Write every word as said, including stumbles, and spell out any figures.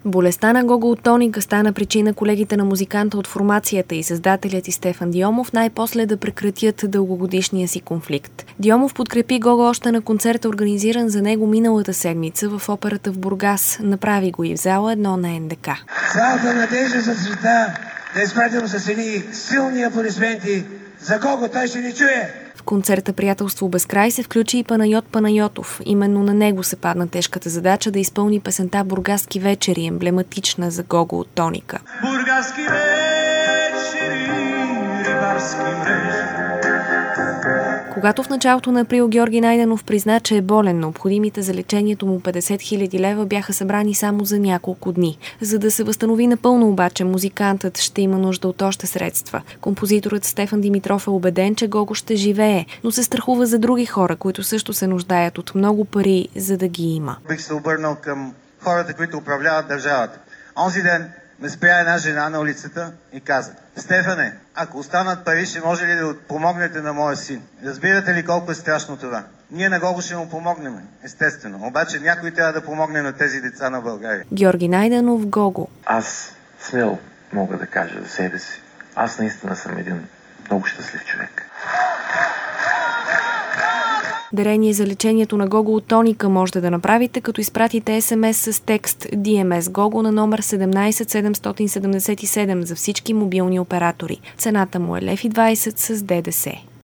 Болестта на Гого от Тоника стана причина колегите на музиканта от формацията и създателят и Стефан Дионов най-после да прекратят дългогодишния си конфликт. Дионов подкрепи Гого още на концерта, организиран за него миналата седмица в операта в Бургас. Направи го и в зала едно на Ен Де Ка. Цялата надежда за света да изпратим с едни силни аплодисменти за Гого, той ще ни чуе. В концерта "Приятелство без край" се включи и Панайот Панайотов. Именно на него се падна тежката задача да изпълни песента "Бургаски вечери", емблематична за Гого от Тоника. Бургаски вечери, рибарски мрежи. Когато в началото на април Георги Найденов призна, че е болен, необходимите за лечението му петдесет хиляди лева бяха събрани само за няколко дни. За да се възстанови напълно обаче, музикантът ще има нужда от още средства. Композиторът Стефан Димитров е убеден, че Гого ще живее, но се страхува за други хора, които също се нуждаят от много пари, за да ги има. Бих се обърнал към хората, които управляват държавата. Онзи ден ме спря една жена на улицата и каза: "Стефане, ако останат пари, ще може ли да помогнете на моя син?" Разбирате ли колко е страшно това? Ние на Гого ще му помогнем, естествено. Обаче някой трябва да помогне на тези деца на България. Георги Найденов, Гого. Аз смело мога да кажа за себе си. Аз наистина съм един много щастлив човек. Дарение за лечението на Гого от Тоника можете да направите, като изпратите ес ем ес с текст Ди Ем Ес Гого на номер седемнайсет седемстотин седемдесет и седем за всички мобилни оператори. Цената му е лев и двайсет с Де Де Се.